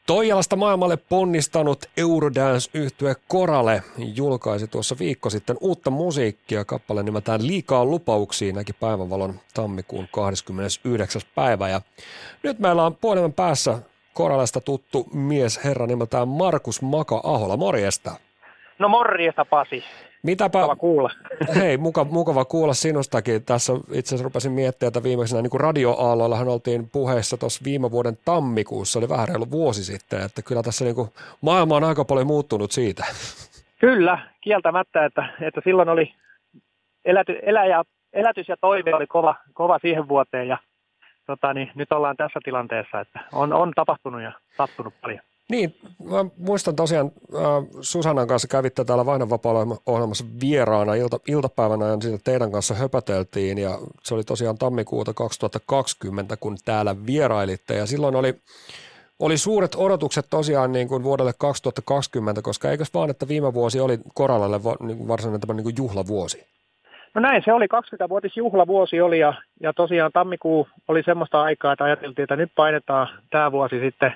Toijalasta maailmalle ponnistanut Eurodance-yhtye Korale julkaisi tuossa viikko sitten uutta musiikkia. Kappale nimeltään Liikaa lupauksia näki päivänvalon tammikuun 29. päivä. Ja nyt meillä on puhelimen päässä Koralesta tuttu mies herra nimeltään Markus Maka-Ahola. Morjesta. No morjesta Pasi. Mukava kuulla. Hei, mukava kuulla sinustakin. Tässä itse asiassa rupesin miettimään, että viimeisenä niin kuin radioaalloillahan oltiin puheessa tuossa viime vuoden tammikuussa, oli vähän reilu vuosi sitten, että kyllä tässä niin kuin maailma on aika paljon muuttunut siitä. Kyllä, kieltämättä, että silloin oli elätys ja toive oli kova siihen vuoteen ja nyt ollaan tässä tilanteessa, että on tapahtunut ja sattunut paljon. Niin, mä muistan tosiaan, Susannan kanssa kävitte täällä Vaihdonvapaalla-ohjelmassa vieraana iltapäivänä ja siitä teidän kanssa höpöteltiin ja se oli tosiaan tammikuuta 2020, kun täällä vierailitte ja silloin oli suuret odotukset tosiaan niin kuin vuodelle 2020, koska eikös vaan, että viime vuosi oli Koralalle niin varsinainen tämä niin kuin juhlavuosi? No näin, se oli 20-vuotisjuhlavuosi oli ja tosiaan tammikuu oli semmoista aikaa, että ajateltiin, että nyt painetaan tämä vuosi sitten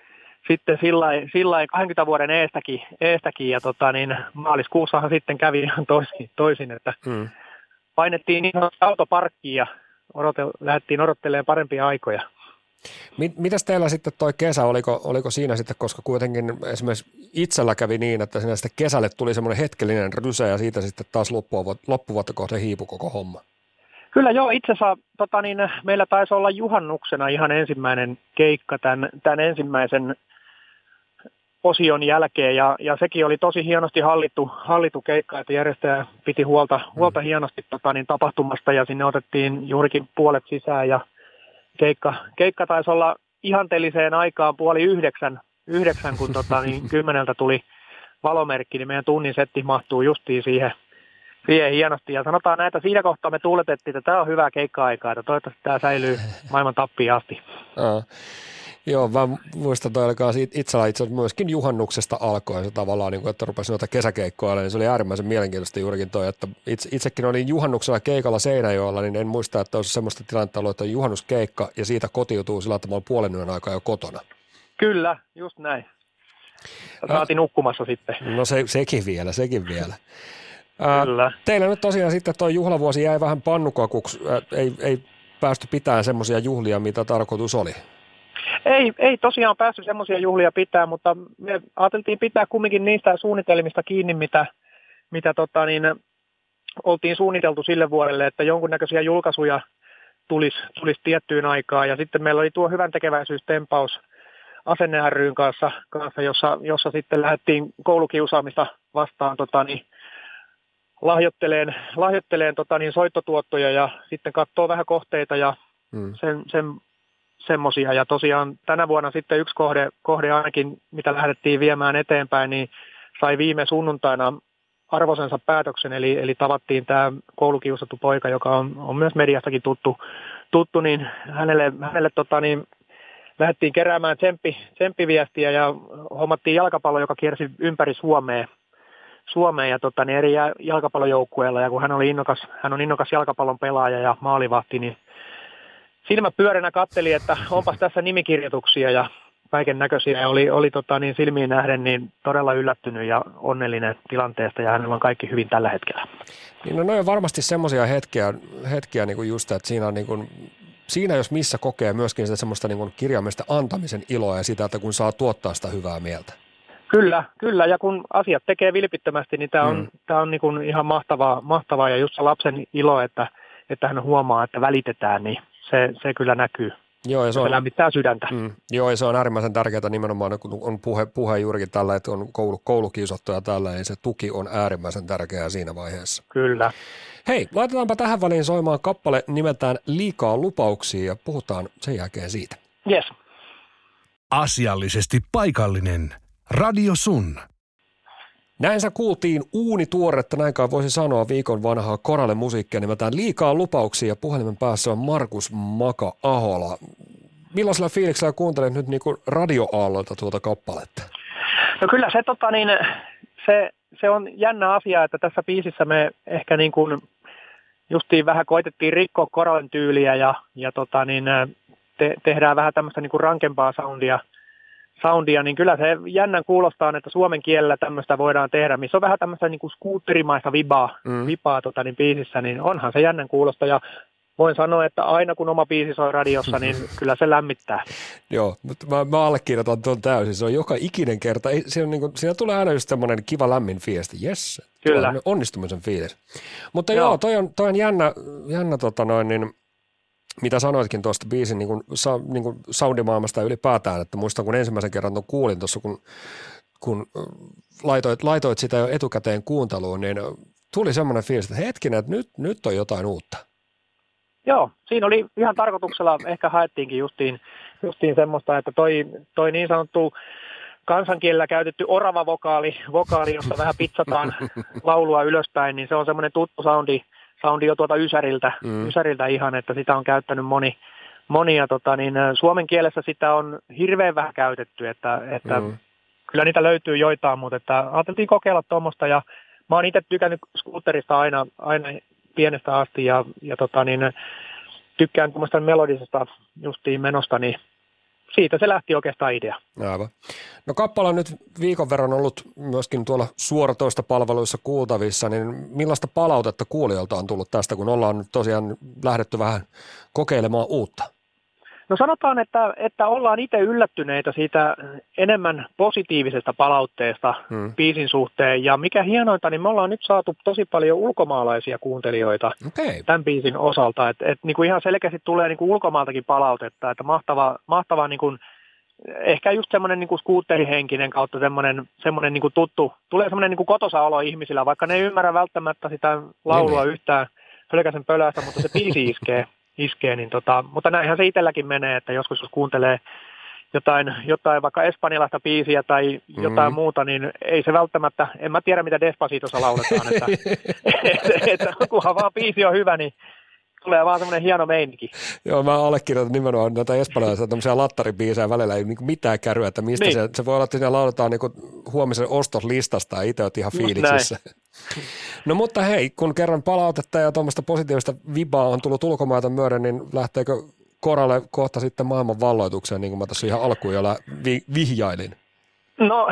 sillä 20 vuoden eestäkin ja maaliskuussahan sitten kävi ihan toisin että painettiin niin autoparkkiin ja lähdettiin odottelemaan parempia aikoja. Mitäs teillä sitten toi kesä, oliko siinä sitten, koska kuitenkin esimerkiksi itsellä kävi niin, että siinä sitten kesälle tuli semmoinen hetkellinen rysä ja siitä sitten taas loppuvuotta kohden hiipui koko homma? Kyllä joo, itse asiassa meillä taisi olla juhannuksena ihan ensimmäinen keikka tämän ensimmäisen osion jälkeen ja sekin oli tosi hienosti hallittu keikka, että järjestäjä piti huolta hienosti tapahtumasta ja sinne otettiin juurikin puolet sisään ja keikka taisi olla ihanteelliseen aikaan 8:30, kun 10 tuli valomerkki, niin meidän tunnin setti mahtuu justiin siihen hienosti. Ja sanotaan näitä, siinä kohtaa me tuuletettiin, että tämä on hyvää keikka-aikaa, että toivottavasti tämä säilyy maailman tappiin asti. Joo, mä muistan itsellä myöskin juhannuksesta alkoen se tavallaan, niin kuin, että rupesi noita kesäkeikkoilla, niin se oli äärimmäisen mielenkiintoista juurikin toi, että itsekin olin juhannuksella keikalla Seinäjoella, niin en muista, että olisi semmoista tilannetta ollut, että on juhannuskeikka ja siitä kotiutuu sillä, että mä olen puolen yön aikaa jo kotona. Kyllä, just näin. Saatiin nukkumassa sitten. No sekin vielä. Kyllä. Teillä nyt tosiaan sitten tuo juhlavuosi jäi vähän pannukakuksi, ei päästy pitämään semmoisia juhlia, mitä tarkoitus oli. Ei tosiaan päässyt semmoisia juhlia pitää, mutta me ajateltiin pitää kumminkin niistä suunnitelmista kiinni, mitä oltiin suunniteltu sille vuodelle, että jonkunnäköisiä julkaisuja tulisi tiettyyn aikaan. Ja sitten meillä oli tuo hyvän tekeväisyystempaus Asenne ry:n kanssa jossa sitten lähdettiin koulukiusaamista vastaan lahjoitteleen soittotuottoja ja sitten katsoo vähän kohteita ja semmoisia. Ja tosiaan tänä vuonna sitten yksi kohde ainakin, mitä lähdettiin viemään eteenpäin, niin sai viime sunnuntaina arvoisensa päätöksen, eli tavattiin tämä koulukiusattu poika, joka on myös mediastakin tuttu niin hänelle lähdettiin keräämään tsemppiviestiä ja hommattiin jalkapallo, joka kiersi ympäri Suomeen ja eri jalkapallojoukkueella, ja kun hän on innokas jalkapallon pelaaja ja maalivahti, niin silmäpyöränä katteli, että onpas tässä nimikirjoituksia ja kaiken näköisiä ja oli silmiin nähden niin todella yllättynyt ja onnellinen tilanteesta ja hänellä on kaikki hyvin tällä hetkellä. Niin no on varmasti semmoisia hetkiä niin kuin just, että siinä on niin kuin, siinä jos missä kokee myöskin sitä semmoista niin kuin kirjaimellista antamisen iloa ja sitä, että kun saa tuottaa sitä hyvää mieltä. Kyllä, ja kun asiat tekee vilpittömästi, niin tämä on niin kuin ihan mahtavaa ja just se lapsen ilo, että hän huomaa, että välitetään, niin se kyllä näkyy. Joo, ja se lämmittää sydäntä. Joo, ja se on äärimmäisen tärkeää nimenomaan, kun on puhe juurikin tällä, että on koulukiusattu ja tällä, niin se tuki on äärimmäisen tärkeää siinä vaiheessa. Kyllä. Hei, laitetaanpa tähän väliin soimaan kappale nimeltään Liikaa lupauksia ja puhutaan sen jälkeen siitä. Yes. Asiallisesti paikallinen. Radio Sun. Näin sä kuultiin uunituoretta, näinkaan voisi sanoa, viikon vanhaa Korale-musiikkia nimeltään Liikaa lupauksia ja puhelimen päässä on Markus Maka-Ahola. Millaisella fiiliksellä kuuntelet nyt niin kuin radioaallolta tuota kappaletta? No kyllä se on jännä asia, että tässä biisissä me ehkä niin kuin justiin vähän koitettiin rikkoa Koralen tyyliä ja tehdään vähän tämmöistä niin kuin rankempaa soundia, niin kyllä se jännän kuulostaa, että suomen kielellä tämmöistä voidaan tehdä, missä on vähän tämmöistä niin kuin skuutterimaista vibaa biisissä, niin onhan se jännän kuulosta, ja voin sanoa, että aina kun oma biisi soi radiossa, niin kyllä se lämmittää. Joo, mutta mä allekirjoitan tuon täysin. Se on joka ikinen kerta. Siinä tulee aina just semmoinen kiva lämmin fiilis. Jes, kyllä. Onnistumisen fiilis. Mutta joo, toi on jännä niin, mitä sanoitkin tuosta biisin niin kuin soundimaailmasta ylipäätään, että muistan kun ensimmäisen kerran tuon kuulin tuossa, kun laitoit sitä jo etukäteen kuunteluun, niin tuli semmoinen fiilis, että hetkinen, että nyt on jotain uutta. Joo, siinä oli ihan tarkoituksella, ehkä haettiinkin justiin semmoista, että toi niin sanottu kansankielellä käytetty orava vokaali, jossa vähän pitsataan laulua ylöspäin, niin se on semmoinen tuttu soundi jo tuolta Ysäriltä ihan, että sitä on käyttänyt moni ja suomen kielessä sitä on hirveän vähän käytetty, että kyllä niitä löytyy joitain, mutta että ajateltiin kokeilla tuommoista ja mä oon itse tykännyt skuutterista aina pienestä asti ja tykkään tuommoista melodisesta justiin menosta, niin siitä se lähti oikeastaan idea. Aivan. No kappale on nyt viikon verran ollut myöskin tuolla suoratoistopalveluissa kuultavissa, niin millaista palautetta kuulijoilta on tullut tästä, kun ollaan nyt tosiaan lähdetty vähän kokeilemaan uutta? No sanotaan, että ollaan itse yllättyneitä siitä enemmän positiivisesta palautteesta biisin suhteen. Ja mikä hienointa, niin me ollaan nyt saatu tosi paljon ulkomaalaisia kuuntelijoita tämän biisin osalta. Et niin kuin ihan selkeästi tulee niin kuin ulkomaaltakin palautetta, että mahtava niin kuin, ehkä just semmoinen niin kuin skuutterihenkinen kautta semmoinen niin kuin tuttu, tulee semmoinen niin kuin kotoisa olo ihmisillä, vaikka ne ei ymmärrä välttämättä sitä laulua yhtään hölkäsen pölästä, mutta se biisi iskee, niin mutta näinhän se itselläkin menee, että joskus jos kuuntelee jotain vaikka espanjalaista biisiä tai jotain muuta, niin ei se välttämättä, en mä tiedä mitä Despacitossa lauletaan, että kunhan vaan biisi on hyvä, niin tulee vaan semmoinen hieno meininki. Joo, mä allekirjoitan nimenomaan näitä espanjalaisia tämmöisiä lattaribiisejä välillä, ei niinku mitään käryä, että mistä niin. se voi olla, että siinä lauletaan niinku huomisen ostoslistasta ja itse olet ihan fiiliksissä. No mutta hei, kun kerran palautetta ja tuommoista positiivista vibaa on tullut ulkomailta myöden, niin lähteekö Koralle kohta sitten maailman valloitukseen, niin kuin mä tässä ihan alkuun jo vihjailin? No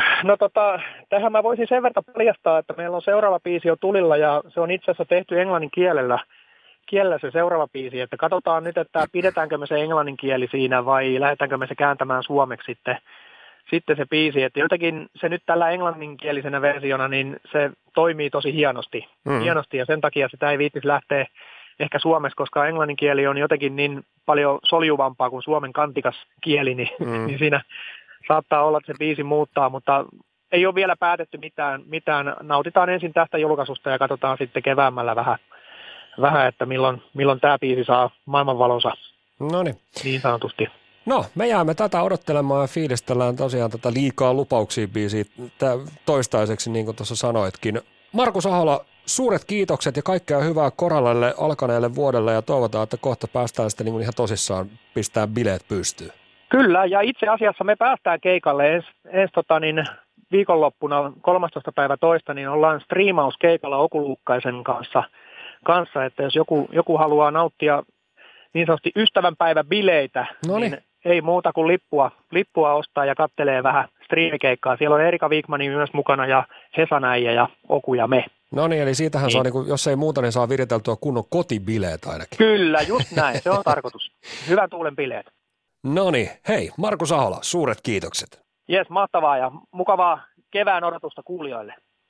tähän mä voisin sen verran paljastaa, että meillä on seuraava biisi jo tulilla ja se on itse asiassa tehty englannin kielellä se seuraava biisi, että katsotaan nyt, että pidetäänkö me se englannin kieli siinä vai lähdetäänkö me se kääntämään suomeksi sitten se biisi, että jotenkin se nyt tällä englanninkielisenä versiona, niin se toimii tosi hienosti ja sen takia sitä ei viittisi lähteä ehkä suomeksi, koska englannin kieli on jotenkin niin paljon soljuvampaa kuin suomen kantikas kieli, niin siinä saattaa olla, että se biisi muuttaa, mutta ei ole vielä päätetty mitään. Nautitaan ensin tästä julkaisusta ja katsotaan sitten keväämällä vähän että milloin tämä biisi saa maailmanvalonsa niin sanotusti. No, me jäämme tätä odottelemaan ja fiilistellään tosiaan tätä liikaa lupauksia biisiä toistaiseksi, niin kuin tuossa sanoitkin. Markus Ahola, suuret kiitokset ja kaikkea hyvää Koralle alkaneelle vuodelle ja toivotaan, että kohta päästään sitten niin ihan tosissaan pistää bileet pystyyn. Kyllä, ja itse asiassa me päästään keikalle ensi viikonloppuna 13. päivä toista, niin ollaan striimauskeikalla Okulukkaisen kanssa, että jos joku haluaa nauttia niin sanotusti ystävänpäiväbileitä, niin ei muuta kuin lippua ostaa ja kattelee vähän striimikeikkaa. Siellä on Erika Wigmani myös mukana ja Hesanäijä ja Oku ja me. No niin, eli siitähän saa, niin kuin, jos ei muuta, niin saa viriteltyä kunnon kotibileet ainakin. Kyllä, just näin, se on tarkoitus. Hyvän tuulen bileet. No niin, hei, Markus Ahola, suuret kiitokset. Jes, mahtavaa ja mukavaa kevään odotusta kuulijoille.